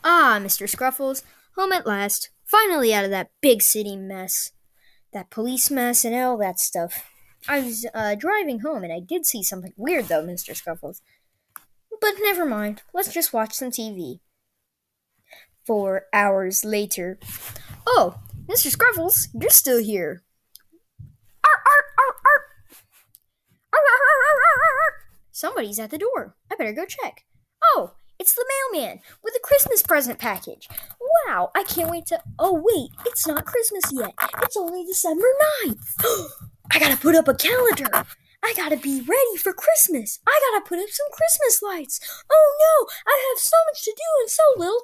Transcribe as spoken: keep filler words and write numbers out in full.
Ah, Mister Scruffles, home at last. Finally out of that big city mess. That police mess and all that stuff. I was uh, driving home and I did see something weird though, Mister Scruffles. But never mind. Let's just watch some T V. Four hours later. Oh, Mister Scruffles, you're still here. Arr, arr, arr, arr. Arr, arr, arr, arr, arr, arr. Somebody's at the door. I better go check. Oh, it's the mailman with a Christmas present package. Wow, I can't wait to... Oh, wait, it's not Christmas yet. It's only December ninth. I gotta put up a calendar. I gotta be ready for Christmas. I gotta put up some Christmas lights. Oh, no, I have so much to do and so little